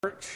Church.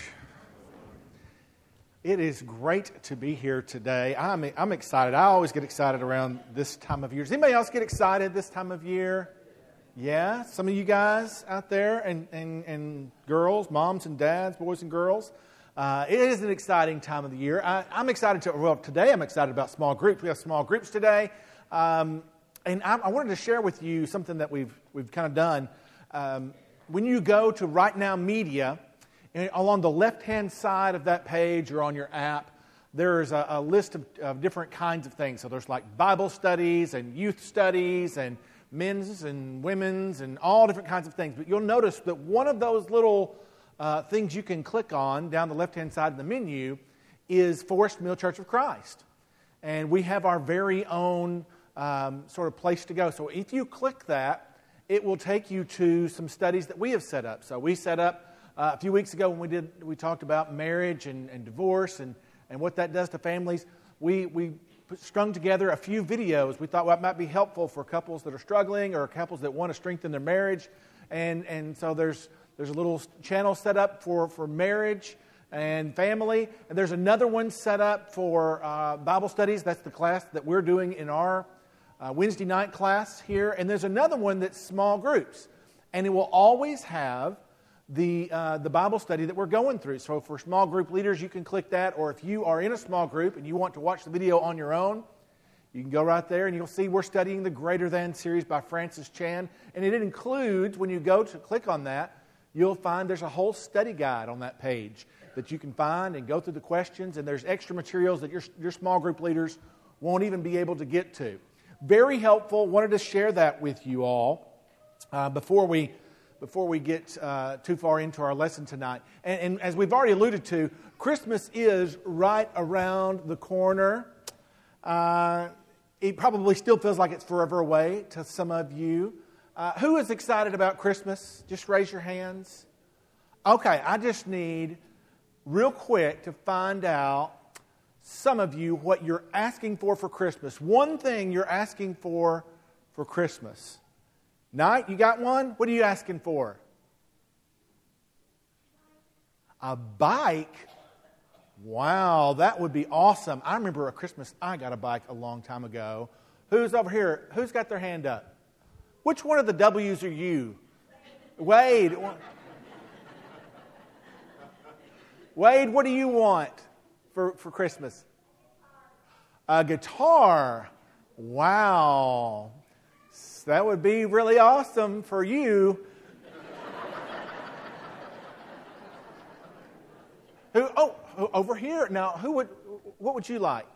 It is great to be here today. I'm excited. I always get excited around this time of year. Does anybody else get excited this time of year? Yeah, some of you guys out there and girls, moms and dads, boys and girls. It is an exciting time of the year. I'm excited today I'm excited about small groups. We have small groups today. And I wanted to share with you something that we've kind of done. When you go to Right Now Media, and along the left-hand side of that page or on your app, there's a list of different kinds of things. So there's like Bible studies and youth studies and men's and women's and all different kinds of things. But you'll notice that one of those little things you can click on down the left-hand side of the menu is Forest Mill Church of Christ. And we have our very own sort of place to go. So if you click that, it will take you to some studies that we have set up. So we set up a few weeks ago when we talked about marriage and divorce and what that does to families. We strung together a few videos we thought might be helpful for couples that are struggling or couples that want to strengthen their marriage. And so there's a little channel set up for marriage and family. And there's another one set up for Bible studies. That's the class that we're doing in our Wednesday night class here. And there's another one that's small groups. And it will always have the Bible study that we're going through. So for small group leaders, you can click that, or if you are in a small group and you want to watch the video on your own, you can go right there and you'll see we're studying the Greater Than series by Francis Chan. And it includes, when you go to click on that, you'll find there's a whole study guide on that page that you can find and go through the questions, and there's extra materials that your small group leaders won't even be able to get to. Very helpful. Wanted to share that with you all before we get too far into our lesson tonight. And as we've already alluded to, Christmas is right around the corner. It probably still feels like it's forever away to some of you. Who is excited about Christmas? Just raise your hands. Okay, I just need, real quick, to find out, some of you, what you're asking for Christmas. One thing you're asking for Christmas. Knight, you got one? What are you asking for? A bike? Wow, that would be awesome. I remember a Christmas I got a bike a long time ago. Who's over here? Who's got their hand up? Which one of the W's are you? Wade. Wade, what do you want for Christmas? A guitar. Wow. That would be really awesome for you. Over here. Now, what would you like?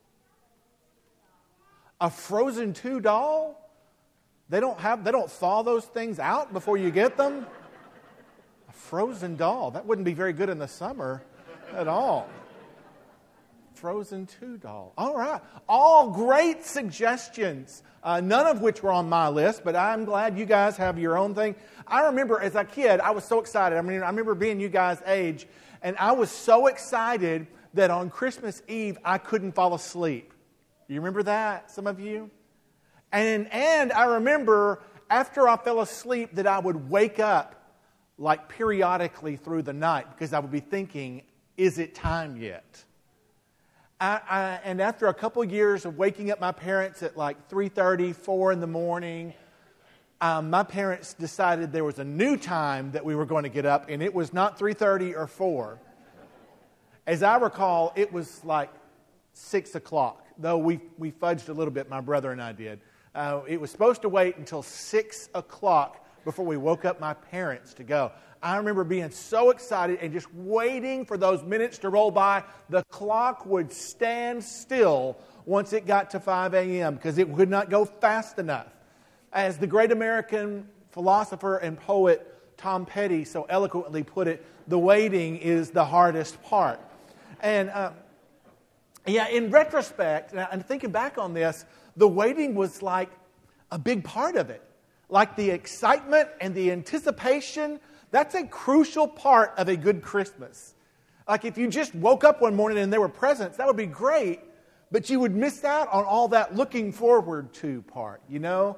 A Frozen 2 doll? They don't thaw those things out before you get them? A Frozen doll. That wouldn't be very good in the summer at all. Frozen 2 doll. All right. All great suggestions. None of which were on my list, but I'm glad you guys have your own thing. I remember as a kid, I was so excited. I remember being you guys' age, and I was so excited that on Christmas Eve, I couldn't fall asleep. You remember that, some of you? And I remember after I fell asleep that I would wake up like periodically through the night because I would be thinking, is it time yet? And after a couple years of waking up my parents at like 3:30, 4 in the morning, my parents decided there was a new time that we were going to get up, and it was not 3:30 or 4. As I recall, it was like 6 o'clock, though we fudged a little bit, my brother and I did. It was supposed to wait until 6 o'clock before we woke up my parents to go. I remember being so excited and just waiting for those minutes to roll by. The clock would stand still once it got to 5 a.m. because it would not go fast enough. As the great American philosopher and poet Tom Petty so eloquently put it, the waiting is the hardest part. And in retrospect, and thinking back on this, the waiting was like a big part of it. Like the excitement and the anticipation. That's a crucial part of a good Christmas. Like if you just woke up one morning and there were presents, that would be great, but you would miss out on all that looking forward to part, you know?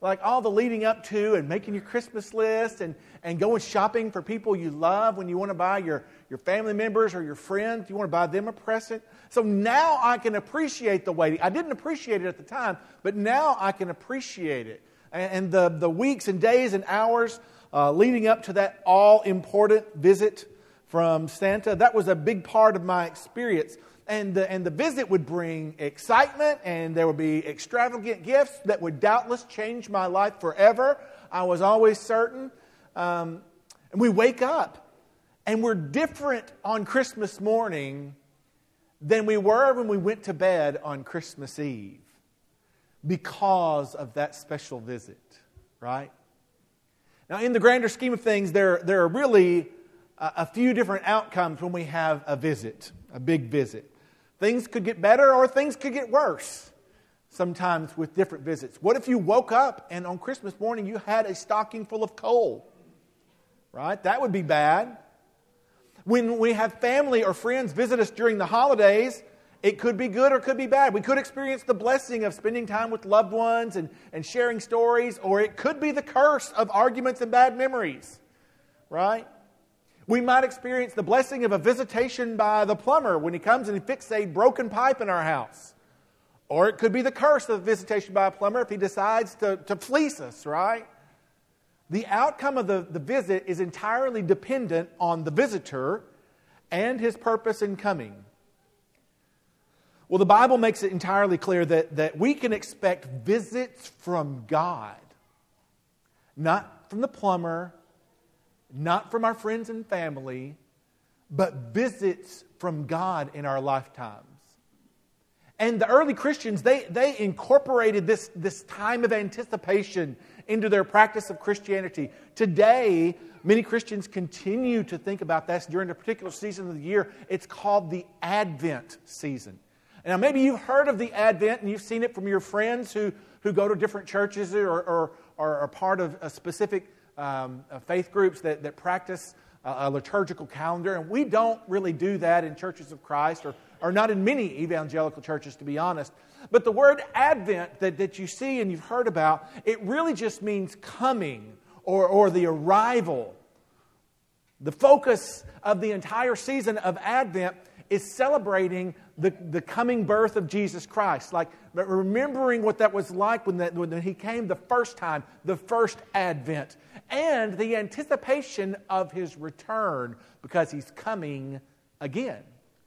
like all the leading up to and making your Christmas list and going shopping for people you love when you want to buy your family members or your friends. You want to buy them a present. So now I can appreciate the waiting. I didn't appreciate it at the time, but now I can appreciate it. And the weeks and days and hours leading up to that all-important visit from Santa, that was a big part of my experience. And the visit would bring excitement, and there would be extravagant gifts that would doubtless change my life forever. I was always certain. And we wake up, and we're different on Christmas morning than we were when we went to bed on Christmas Eve because of that special visit, right? Now, in the grander scheme of things, there are really a few different outcomes when we have a visit, a big visit. Things could get better or things could get worse sometimes with different visits. What if you woke up and on Christmas morning you had a stocking full of coal? Right? That would be bad. When we have family or friends visit us during the holidays, it could be good or could be bad. We could experience the blessing of spending time with loved ones and sharing stories, or it could be the curse of arguments and bad memories. Right? We might experience the blessing of a visitation by the plumber when he comes and he fixes a broken pipe in our house. Or it could be the curse of a visitation by a plumber if he decides to fleece us, right? The outcome of the visit is entirely dependent on the visitor and his purpose in coming. Well, the Bible makes it entirely clear that we can expect visits from God, not from the plumber, not from our friends and family, but visits from God in our lifetimes. And the early Christians, they incorporated this time of anticipation into their practice of Christianity. Today, many Christians continue to think about this during a particular season of the year. It's called the Advent season. Now, maybe you've heard of the Advent and you've seen it from your friends who go to different churches or are part of a specific faith groups that practice a liturgical calendar. And we don't really do that in Churches of Christ or not in many evangelical churches, to be honest. But the word Advent that you see and you've heard about, it really just means coming or the arrival. The focus of the entire season of Advent is celebrating the coming birth of Jesus Christ. Like remembering what that was like when He came the first time, the first Advent. And the anticipation of His return because He's coming again.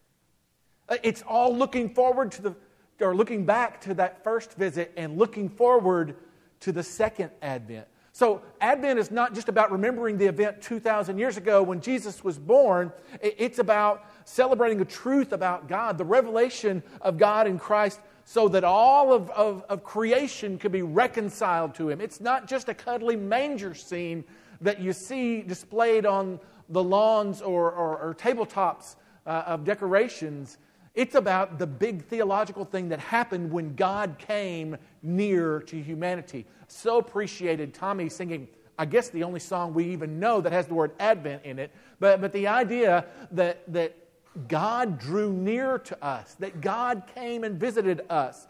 It's all looking forward looking back to that first visit and looking forward to the second Advent. So Advent is not just about remembering the event 2,000 years ago when Jesus was born. It's about celebrating the truth about God, the revelation of God in Christ, so that all of creation could be reconciled to Him. It's not just a cuddly manger scene that you see displayed on the lawns or tabletops of decorations. It's about the big theological thing that happened when God came near to humanity. So appreciated Tommy singing, I guess the only song we even know that has the word Advent in it, but the idea that God drew near to us, that God came and visited us.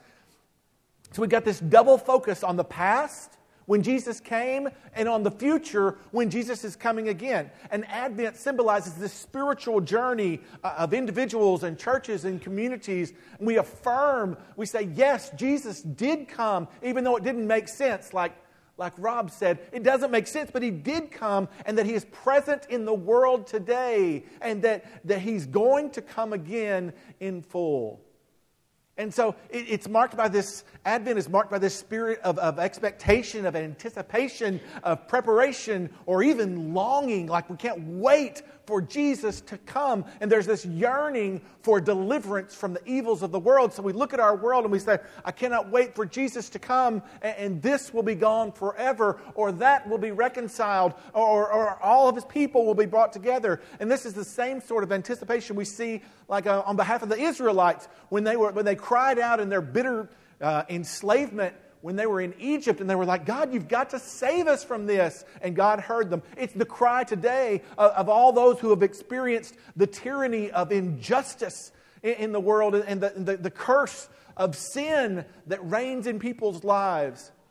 So we got this double focus on the past, when Jesus came, and on the future when Jesus is coming again. And Advent symbolizes this spiritual journey of individuals and churches and communities. And we affirm, we say, yes, Jesus did come, even though it didn't make sense. Like Rob said, it doesn't make sense, but He did come, and that He is present in the world today, and that He's going to come again in full. And so it's marked by this, Advent is marked by this spirit of expectation, of anticipation, of preparation, or even longing, like we can't wait for Jesus to come. And there's this yearning for deliverance from the evils of the world. So we look at our world and we say, I cannot wait for Jesus to come, and this will be gone forever, or that will be reconciled, or all of His people will be brought together. And this is the same sort of anticipation we see like on behalf of the Israelites when they cried out in their bitter enslavement when they were in Egypt, and they were like, God, you've got to save us from this. And God heard them. It's the cry today of all those who have experienced the tyranny of injustice in the world and the curse of sin that reigns in people's lives.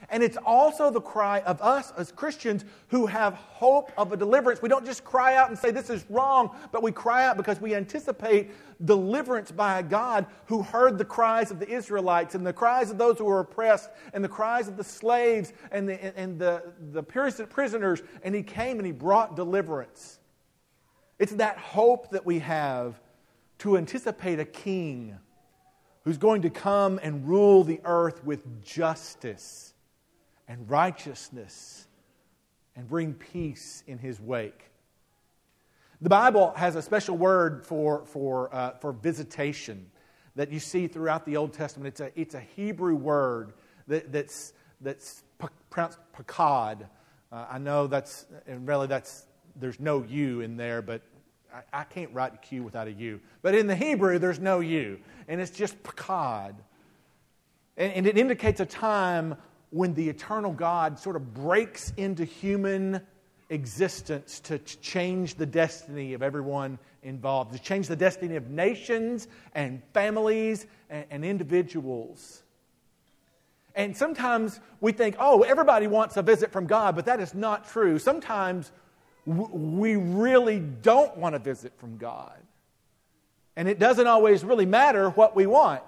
And it's also the cry of us as Christians who have hope of a deliverance. We don't just cry out and say this is wrong, but we cry out because we anticipate deliverance by a God who heard the cries of the Israelites and the cries of those who were oppressed and the cries of the slaves and the prisoners. And He came and He brought deliverance. It's that hope that we have to anticipate a king who's going to come and rule the earth with justice and righteousness and bring peace in His wake. The Bible has a special word for visitation that you see throughout the Old Testament. It's a Hebrew word that's pronounced pakad. I know that's there's no U in there, but I can't write a Q without a U. But in the Hebrew, there's no U, and it's just pakad, and it indicates a time when the eternal God sort of breaks into human existence to change the destiny of everyone involved, to change the destiny of nations and families and individuals. And sometimes we think, oh, everybody wants a visit from God, but that is not true. Sometimes we really don't want a visit from God. And it doesn't always really matter what we want.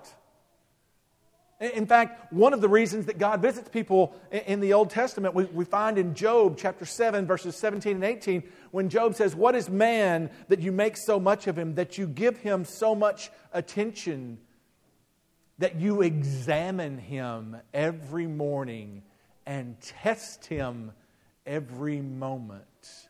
In fact, one of the reasons that God visits people in the Old Testament, we find in Job chapter 7, verses 17 and 18, when Job says, "What is man that you make so much of him, that you give him so much attention, that you examine him every morning and test him every moment?"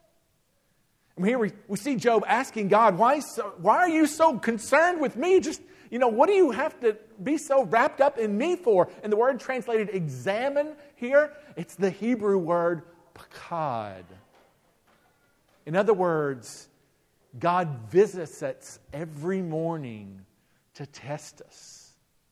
And here we see Job asking God, why are you so concerned with me? What do you have to be so wrapped up in me for? And the word translated examine here, it's the Hebrew word pakad. In other words, God visits us every morning to test us.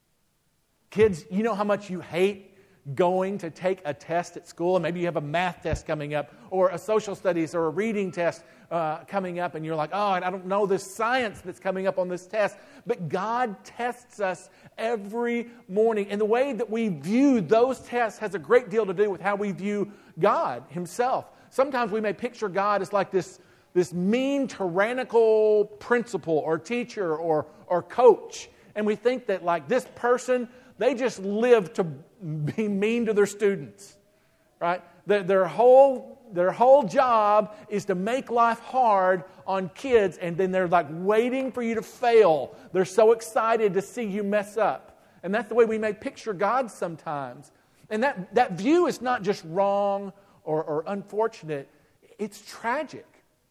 Kids, you know how much you hate going to take a test at school, and maybe you have a math test coming up or a social studies or a reading test coming up, and you're like, oh, I don't know this science that's coming up on this test. But God tests us every morning, and the way that we view those tests has a great deal to do with how we view God Himself. Sometimes we may picture God as like this mean, tyrannical principal or teacher or coach, and we think that like this person, they just live to be mean to their students, right? Their whole job is to make life hard on kids, and then they're like waiting for you to fail. They're so excited to see you mess up. And that's the way we may picture God sometimes. And that view is not just wrong or unfortunate. It's tragic.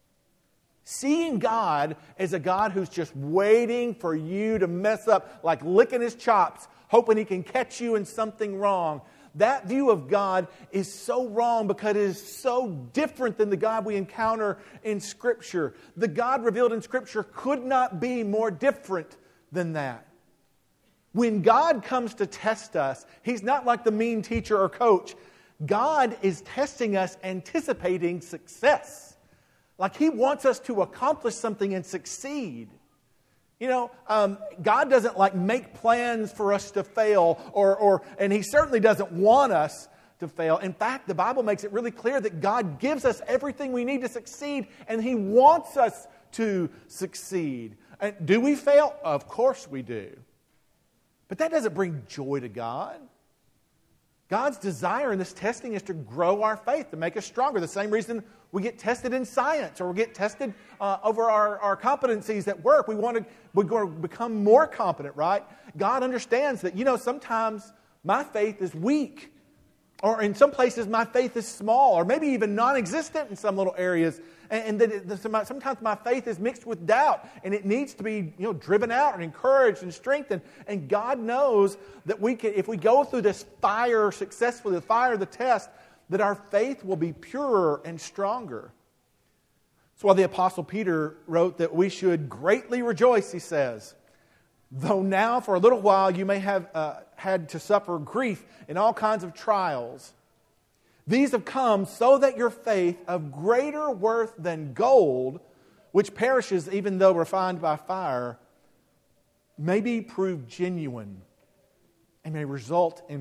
Seeing God as a God who's just waiting for you to mess up, like licking His chops, hoping He can catch you in something wrong. That view of God is so wrong because it is so different than the God we encounter in Scripture. The God revealed in Scripture could not be more different than that. When God comes to test us, He's not like the mean teacher or coach. God is testing us anticipating success. Like He wants us to accomplish something and succeed. God doesn't like make plans for us to fail, and He certainly doesn't want us to fail. In fact, the Bible makes it really clear that God gives us everything we need to succeed, and He wants us to succeed. And do we fail? Of course we do. But that doesn't bring joy to God. God's desire in this testing is to grow our faith, to make us stronger. The same reason we get tested in science, or we get tested over our competencies at work. We want to become more competent, right? God understands that, sometimes my faith is weak. Or in some places my faith is small, or maybe even non-existent in some little areas. And sometimes my faith is mixed with doubt, and it needs to be driven out and encouraged and strengthened. And God knows that if we go through this fire successfully, the fire of the test, that our faith will be purer and stronger. That's why the Apostle Peter wrote that we should greatly rejoice, he says, though now for a little while you may have had to suffer grief in all kinds of trials. These have come so that your faith, of greater worth than gold, which perishes even though refined by fire, may be proved genuine and may result in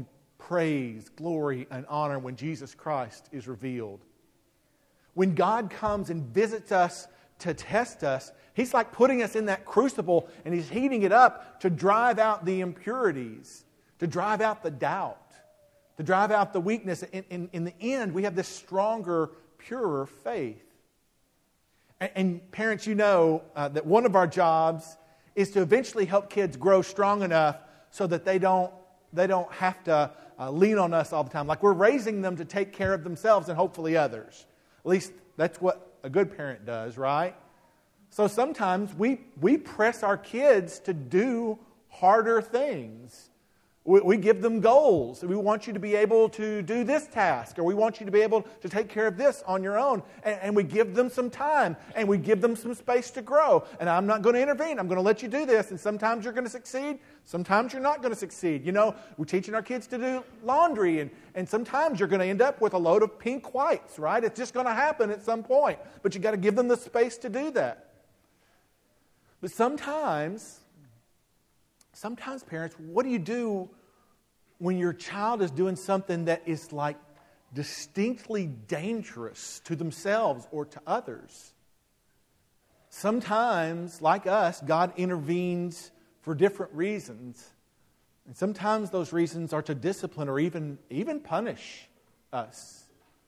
praise, glory, and honor when Jesus Christ is revealed. When God comes and visits us to test us, He's like putting us in that crucible and He's heating it up to drive out the impurities, to drive out the doubt, to drive out the weakness. In the end, we have this stronger, purer faith. And parents, you know that one of our jobs is to eventually help kids grow strong enough so that they don't have to lean on us all the time. Like we're raising them to take care of themselves and hopefully others. At least that's what a good parent does, right? So sometimes we press our kids to do harder things. We give them goals. We want you to be able to do this task, or we want you to be able to take care of this on your own. And we give them some time, and we give them some space to grow. And I'm not going to intervene. I'm going to let you do this. And sometimes you're going to succeed. Sometimes you're not going to succeed. You know, we're teaching our kids to do laundry, and sometimes you're going to end up with a load of pink whites, right? It's just going to happen at some point. But you've got to give them the space to do that. But sometimes, parents, what do you do when your child is doing something that is like distinctly dangerous to themselves or to others? Sometimes, like us, God intervenes for different reasons. And sometimes those reasons are to discipline or even punish us.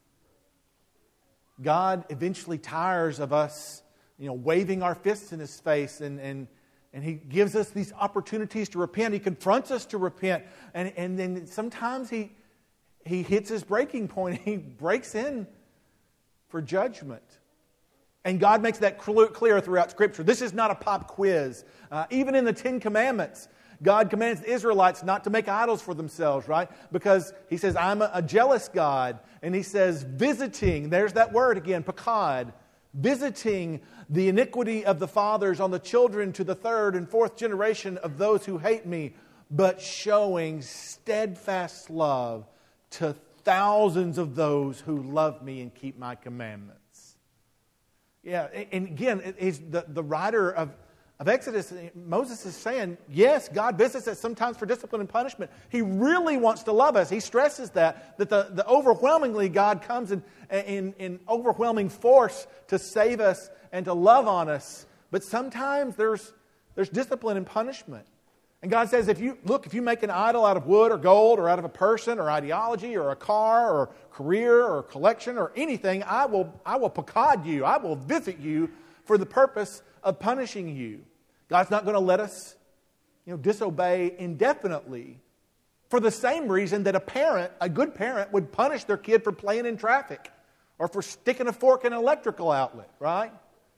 God eventually tires of us, waving our fists in His face and He gives us these opportunities to repent. He confronts us to repent. And then sometimes He hits His breaking point. He breaks in for judgment. And God makes that clear throughout Scripture. This is not a pop quiz. Even in the Ten Commandments, God commands the Israelites not to make idols for themselves, right? Because He says, I'm a jealous God. And He says, visiting, there's that word again, pakad, visiting the iniquity of the fathers on the children to the third and fourth generation of those who hate me, but showing steadfast love to thousands of those who love me and keep my commandments. Yeah, and again, the writer of Exodus, Moses is saying, yes, God visits us sometimes for discipline and punishment. He really wants to love us. He stresses that the overwhelmingly God comes in overwhelming force to save us and to love on us. But sometimes there's discipline and punishment. And God says, if you make an idol out of wood or gold or out of a person or ideology or a car or career or collection or anything, I will pakad you. I will visit you for the purpose of punishing you. God's not going to let us, disobey indefinitely for the same reason that a good parent would punish their kid for playing in traffic or for sticking a fork in an electrical outlet, right?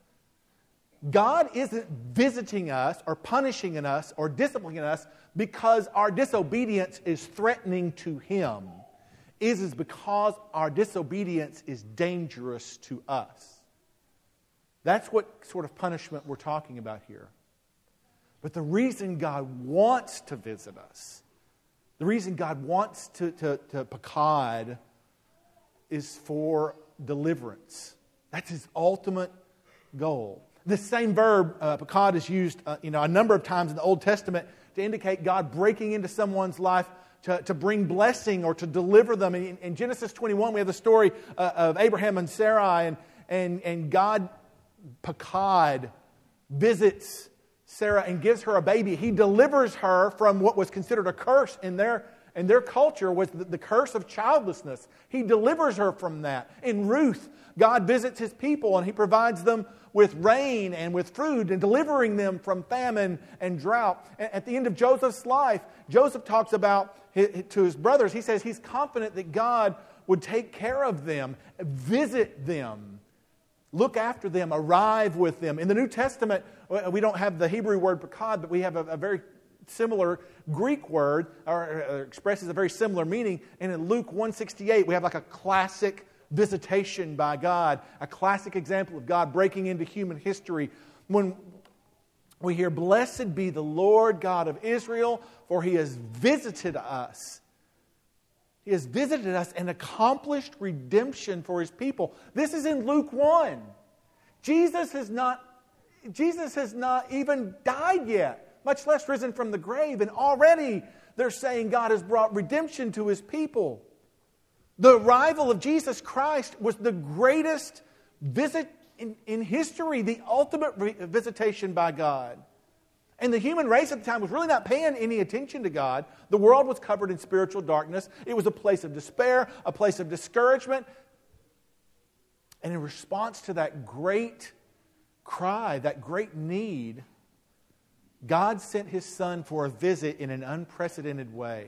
God isn't visiting us or punishing us or disciplining us because our disobedience is threatening to Him. It is because our disobedience is dangerous to us. That's what sort of punishment we're talking about here. But the reason God wants to visit us, the reason God wants to pakad is for deliverance. That's His ultimate goal. This same verb, pakad, is used a number of times in the Old Testament to indicate God breaking into someone's life to bring blessing or to deliver them. In Genesis 21, we have the story of Abraham and Sarai, and God pakad visits Sarah and gives her a baby. He delivers her from what was considered a curse in their culture, was the curse of childlessness. He delivers her from that. In Ruth, God visits His people and He provides them with rain and with food and delivering them from famine and drought. At the end of Joseph's life, Joseph talks about to his brothers, he says he's confident that God would take care of them, visit them, look after them, arrive with them. In the New Testament, we don't have the Hebrew word pakad, but we have a very similar Greek word, or expresses a very similar meaning. And in Luke 1:68, we have like a classic visitation by God, a classic example of God breaking into human history. When we hear, "Blessed be the Lord God of Israel, for He has visited us." He has visited us and accomplished redemption for His people. This is in Luke 1. Jesus has not even died yet, much less risen from the grave. And already They're saying God has brought redemption to His people. The arrival of Jesus Christ was the greatest visit in history, the ultimate visitation by God. And the human race at the time was really not paying any attention to God. The world was covered in spiritual darkness. It was a place of despair, a place of discouragement. And in response to that great cry, that great need, God sent His Son for a visit in an unprecedented way.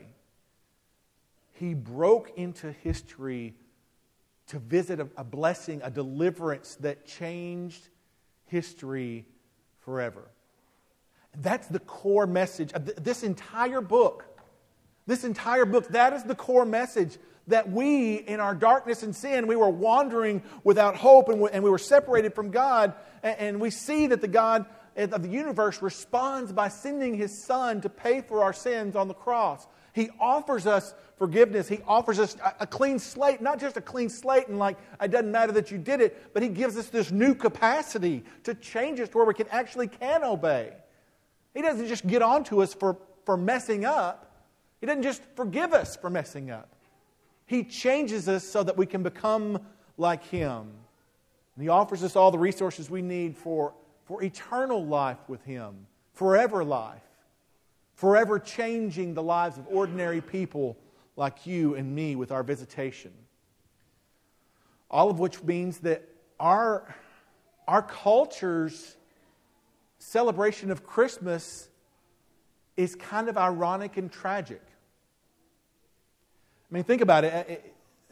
He broke into history to visit a blessing, a deliverance that changed history forever. That's the core message of this entire book. This entire book, that is the core message. That we, in our darkness and sin, we were wandering without hope and we were separated from God. And we see that the God of the universe responds by sending His Son to pay for our sins on the cross. He offers us forgiveness. He offers us a clean slate. Not just a clean slate and like, it doesn't matter that you did it, but He gives us this new capacity to change us to where we can obey. He doesn't just get on to us for messing up. He doesn't just forgive us for messing up. He changes us so that we can become like Him. And He offers us all the resources we need for eternal life with Him, forever life, forever changing the lives of ordinary people like you and me with our visitation. All of which means that our culture's celebration of Christmas is kind of ironic and tragic. I mean, think about it.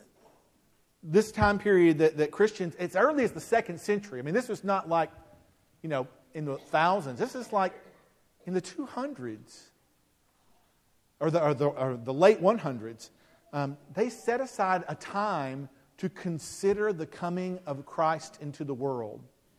This time period that Christians, as early as the 2nd century, I mean, this was not like, in the thousands. This is like in the 200s or the late 100s. They set aside a time to consider the coming of Christ into the world.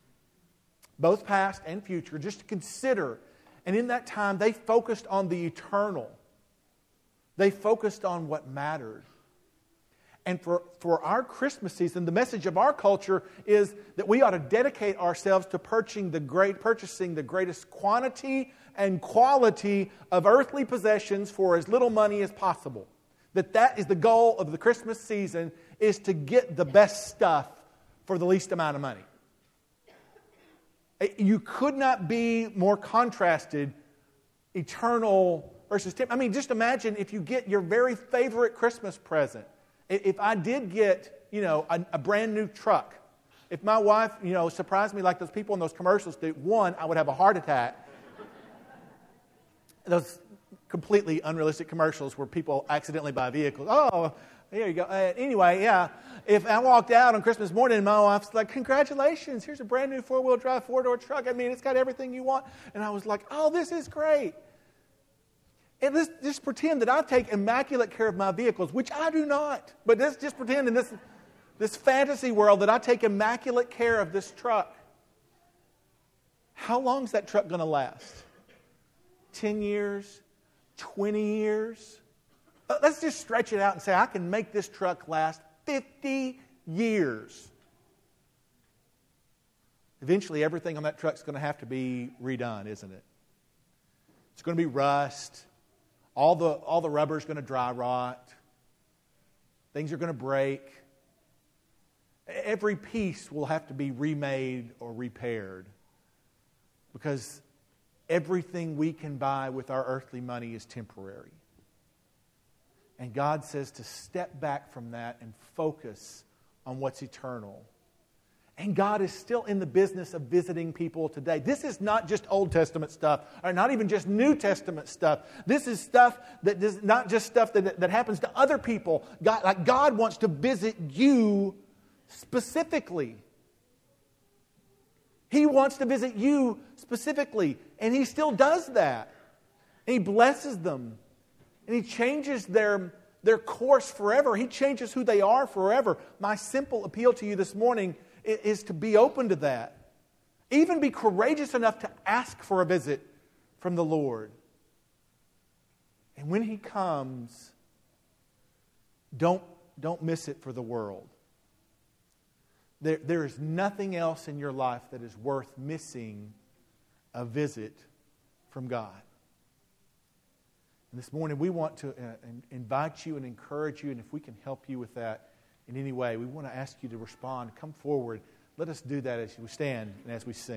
Both past and future, just to consider. And in that time, they focused on the eternal. They focused on what mattered. And for our Christmas season, the message of our culture is that we ought to dedicate ourselves to purchasing the greatest quantity and quality of earthly possessions for as little money as possible. That is the goal of the Christmas season, is to get the best stuff for the least amount of money. You could not be more contrasted, eternal versus temporal. I mean, just imagine if you get your very favorite Christmas present. If I did get, a brand new truck, if my wife, surprised me like those people in those commercials do, one, I would have a heart attack. Those completely unrealistic commercials where people accidentally buy vehicles. Oh, there you go. Anyway, yeah. If I walked out on Christmas morning and my wife's like, congratulations, here's a brand new 4-wheel drive, 4-door truck. I mean, it's got everything you want. And I was like, oh, this is great. And let's just pretend that I take immaculate care of my vehicles, which I do not. But let's just pretend in this fantasy world that I take immaculate care of this truck. How long is that truck going to last? 10 years? 20 years? Let's just stretch it out and say, I can make this truck last 50 years. Eventually, everything on that truck is going to have to be redone, isn't it? It's going to be rust. All the rubber is going to dry rot. Things are going to break. Every piece will have to be remade or repaired, because everything we can buy with our earthly money is temporary. And God says to step back from that and focus on what's eternal. And God is still in the business of visiting people today. This is not just Old Testament stuff, or not even just New Testament stuff. This is stuff that is not just stuff that happens to other people. God wants to visit you specifically. He wants to visit you specifically. And He still does that. And He blesses them. And He changes their course forever. He changes who they are forever. My simple appeal to you this morning is to be open to that. Even be courageous enough to ask for a visit from the Lord. And when He comes, don't miss it for the world. There is nothing else in your life that is worth missing a visit from God. And this morning we want to invite you and encourage you, and if we can help you with that in any way, we want to ask you to respond. Come forward. Let us do that as we stand and as we sing.